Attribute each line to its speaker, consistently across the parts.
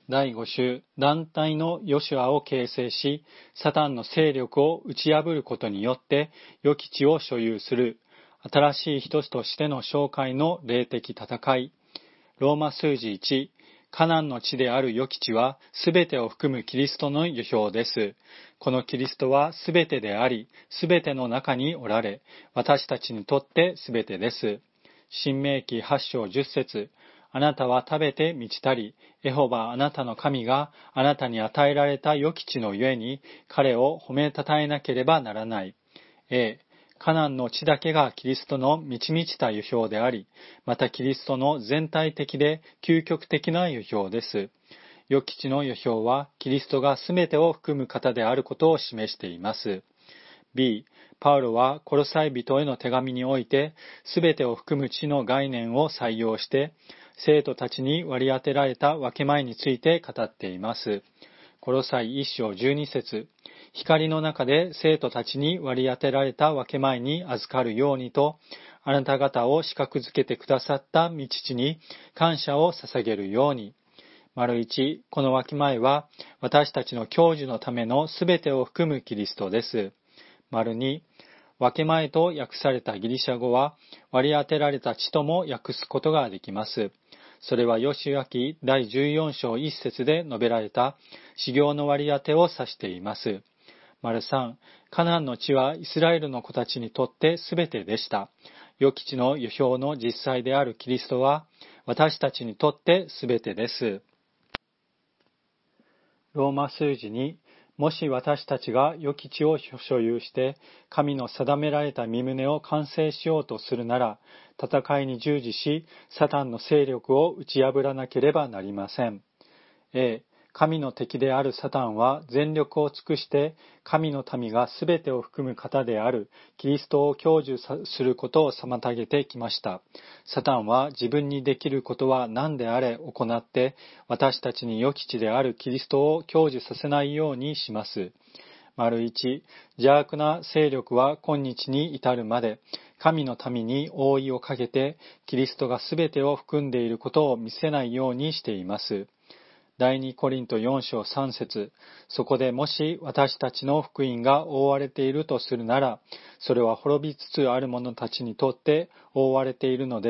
Speaker 1: 第5週、団体のヨシュアを形成し、サタンの勢力を打ち破ることによって、良き地を所有する、新しい人としての紹介の霊的戦い。ローマ数字1、カナンの地である良き地は、すべてを含むキリストの預表です。このキリストはすべてであり、すべての中におられ、私たちにとってすべてです。申命記8章10節、あなたは食べて満ちたり、エホバあなたの神があなたに与えられた良き地のゆえに、彼を褒めたたえなければならない。カナンの地だけがキリストの満ち満ちた預表であり、またキリストの全体的で究極的な預表です。良き地の預表は、キリストがすべてを含む方であることを示しています。B、パウロはコロサイ人への手紙において、すべてを含む地の概念を採用して、生徒たちに割り当てられた分け前について語っています。コロサイ1章12節、光の中で生徒たちに割り当てられた分け前に預かるようにと、あなた方を資格づけてくださった御父に感謝を捧げるように。1、この分け前は私たちの享受のためのすべてを含むキリストです。2、分け前と訳されたギリシャ語は割り当てられた地とも訳すことができます。それはヨシュア記第14章1節で述べられた修行の割り当てを指しています。3、カナンの地はイスラエルの子たちにとってすべてでした。良き地の預表の実際であるキリストは私たちにとってすべてです。ローマ数字に、もし私たちが良き地を所有して神の定められた御胸を完成しようとするなら、戦いに従事しサタンの勢力を打ち破らなければなりません。神の敵であるサタンは全力を尽くして神の民がすべてを含む方であるキリストを享受することを妨げてきました。サタンは自分にできることは何であれ行って私たちに良き地であるキリストを享受させないようにします。1、邪悪な勢力は今日に至るまで神の民に覆いをかけてキリストがすべてを含んでいることを見せないようにしています。第2コリント4章3節、そこでもし私たちの福音が覆われているとするなら、それは滅びつつある者たちにとって覆われているのです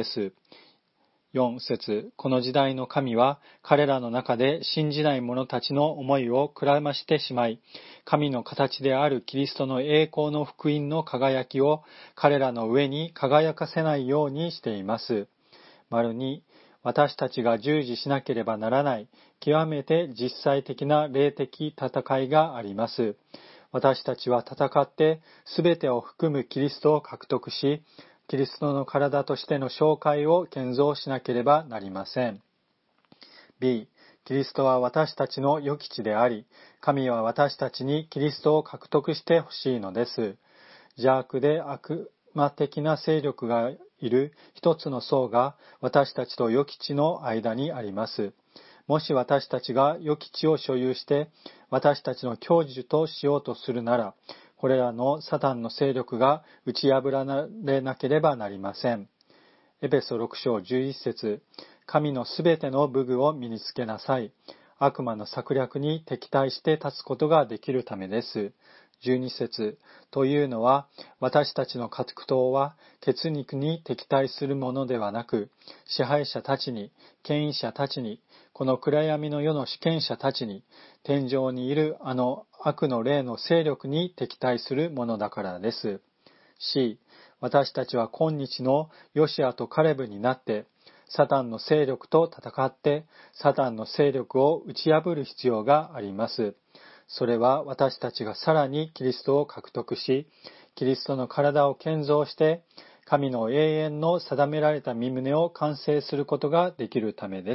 Speaker 1: 。4節、この時代の神は彼らの中で信じない者たちの思いをくらましてしまい、神の形であるキリストの栄光の福音の輝きを彼らの上に輝かせないようにしています。2、私たちが従事しなければならない極めて実際的な霊的戦いがあります。私たちは戦ってすべてを含むキリストを獲得し、キリストの体としての紹介を建造しなければなりません。B、キリストは私たちの良き地であり、神は私たちにキリストを獲得してほしいのです。邪悪で悪魔的な勢力がいる一つの層が私たちと良き地の間にあります。もし私たちが良き地を所有して私たちの享受としようとするなら、これらのサタンの勢力が打ち破られなければなりません。エペソ6章11節、神のすべての武具を身につけなさい。悪魔の策略に敵対して立つことができるためです。12節、というのは私たちの格闘は血肉に敵対するものではなく、支配者たちに、権威者たちに、この暗闇の世の主権者たちに、天上にいるあの悪の霊の勢力に敵対するものだからです。C、私たちは今日のヨシアとカレブになって、サタンの勢力と戦って、サタンの勢力を打ち破る必要があります。それは私たちがさらにキリストを獲得し、キリストの体を建造して、神の永遠の定められた御胸を完成することができるためです。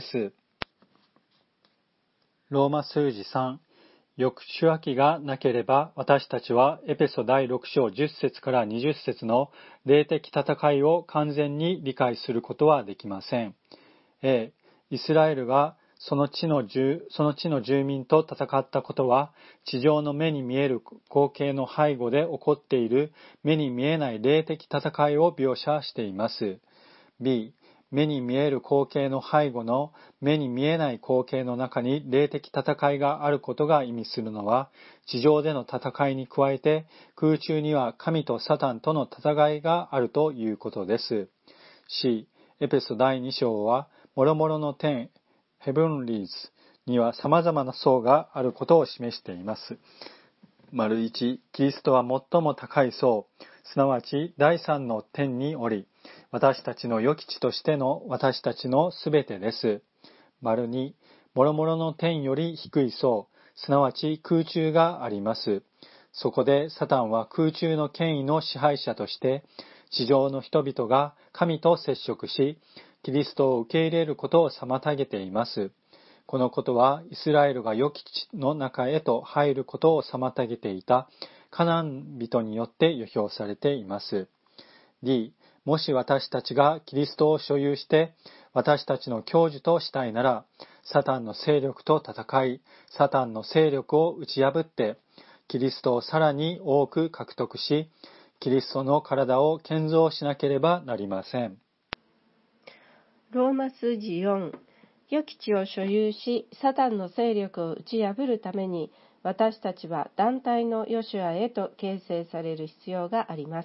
Speaker 1: ローマ数字3、抑止訳がなければ私たちはエペソ第6章10節から20節の霊的戦いを完全に理解することはできません。イスラエルがその地の住民と戦ったことは、地上の目に見える光景の背後で起こっている目に見えない霊的戦いを描写しています。B、 目に見える光景の背後の目に見えない光景の中に霊的戦いがあることが意味するのは、地上での戦いに加えて空中には神とサタンとの戦いがあるということです。C、エペソ第2章は、諸々の天、ヘブンリーズには様々な層があることを示しています。1、キリストは最も高い層、すなわち第三の天におり、私たちの与地としての私たちのすべてです。2、諸々の天より低い層、すなわち空中があります。そこでサタンは空中の権威の支配者として、地上の人々が神と接触し、キリストを受け入れることを妨げています。このことはイスラエルが与地の中へと入ることを妨げていたカナン人によって予表されています。D、もし私たちがキリストを所有して私たちの享受としたいなら、サタンの勢力と戦い、サタンの勢力を打ち破って、キリストをさらに多く獲得し、キリストの体を建造しなければなりません。
Speaker 2: ローマ数字4、与地を所有し、サタンの勢力を打ち破るために、私たちは団体のヨシュアへと形成される必要があります。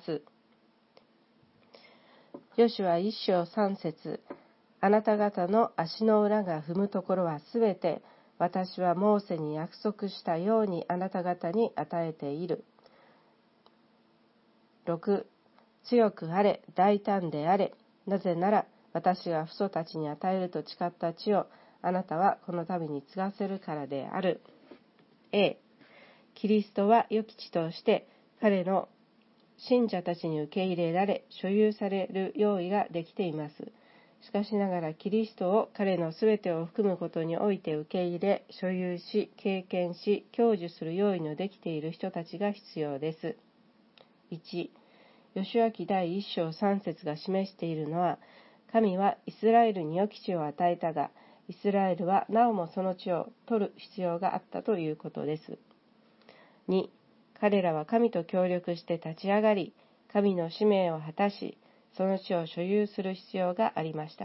Speaker 2: ヨシュア1章3節、あなた方の足の裏が踏むところはすべて、私はモーセに約束したようにあなた方に与えている。6、強くあれ、大胆であれ、なぜなら私が父祖たちに与えると誓った地をあなたはこの民に継がせるからである。A、キリストは与地として彼の信者たちに受け入れられ、所有される用意ができています。しかしながらキリストを彼のすべてを含むことにおいて受け入れ、所有し、経験し、享受する用意のできている人たちが必要です。1、ヨシュア記第1章3節が示しているのは、神はイスラエルに与地を与えたが、イスラエルはなおもその地を取る必要があったということです。2、彼らは神と協力して立ち上がり、神の使命を果たし、その地を所有する必要がありました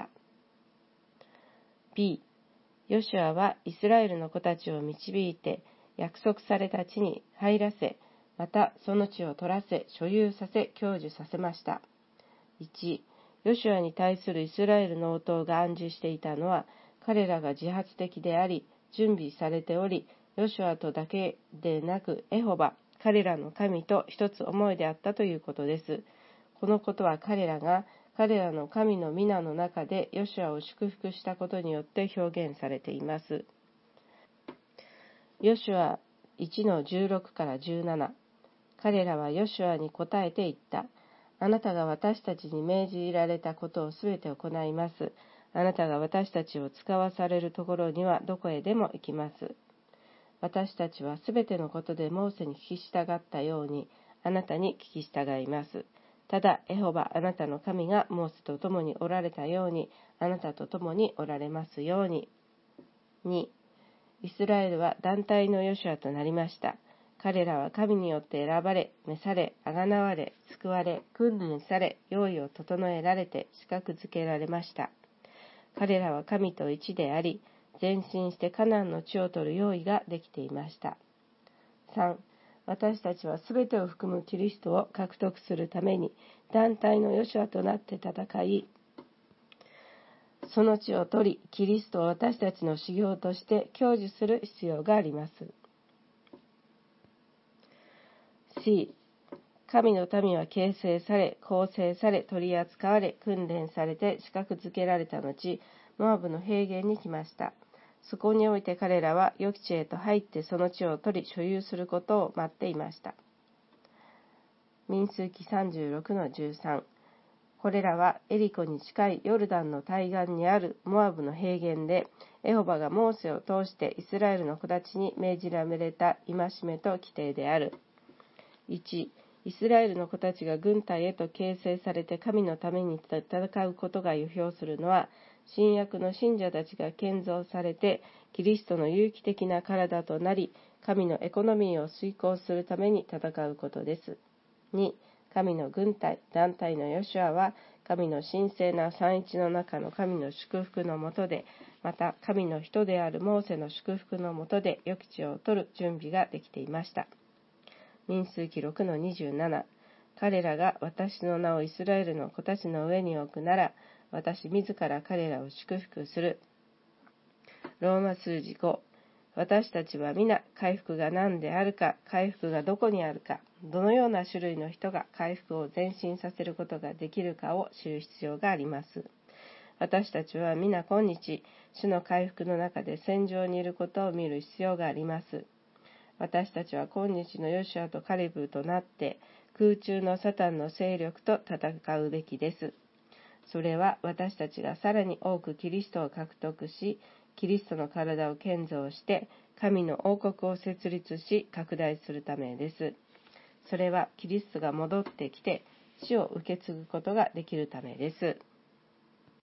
Speaker 2: 。B、ヨシュアはイスラエルの子たちを導いて、約束された地に入らせ、またその地を取らせ、所有させ、享受させました。1、ヨシュアに対するイスラエルの応答が暗示していたのは、彼らが自発的であり、準備されており、ヨシュアとだけでなく、エホバ、彼らの神と一つ思いであったということです。このことは彼らが彼らの神の皆の中でヨシュアを祝福したことによって表現されています。ヨシュア 1-16 から17、彼らはヨシュアに答えて言った。あなたが私たちに命じられたことをすべて行います。あなたが私たちを使わされるところにはどこへでも行きます。私たちはすべてのことでモーセに聞き従ったように、あなたに聞き従います。ただ、エホバ、あなたの神がモーセと共におられたように、あなたと共におられますように。2、イスラエルは団体のヨシュアとなりました。彼らは神によって選ばれ、召され、あがなわれ、救われ、訓練され、用意を整えられて、資格づけられました。彼らは神と一であり、前進してカナンの地を取る用意ができていました。3、私たちはすべてを含むキリストを獲得するために、団体のヨシュアとなって戦い、その地を取り、キリストを私たちの修行として享受する必要があります。C、神の民は形成され、構成され、取り扱われ、訓練されて、資格づけられた後、モアブの平原に来ました。そこにおいて彼らは与地へと入ってその地を取り所有することを待っていました。民数記 36-13、これらはエリコに近いヨルダンの対岸にあるモアブの平原で、エホバがモーセを通してイスラエルの子たちに命じられた戒めと規定である。1、イスラエルの子たちが軍隊へと形成されて神のために戦うことが予表するのは、新約の信者たちが建造されてキリストの有機的な体となり、神のエコノミーを遂行するために戦うことです。2、 神の軍隊、団体のヨシュアは、神の神聖な三一の中の神の祝福のもとで、また神の人であるモーセの祝福のもとで良き地を取る準備ができていました。民数記録の27、彼らが私の名をイスラエルの子たちの上に置くなら、私自ら彼らを祝福する。ローマ数字5、私たちは皆回復が何であるか、回復がどこにあるか、どのような種類の人が回復を前進させることができるかを知る必要があります。私たちは皆今日、主の回復の中で戦場にいることを見る必要があります。私たちは今日のヨシュアとカレブとなって、空中のサタンの勢力と戦うべきです。それは私たちがさらに多くキリストを獲得し、キリストの体を建造して、神の王国を設立し、拡大するためです。それはキリストが戻ってきて、死を受け継ぐことができるためです。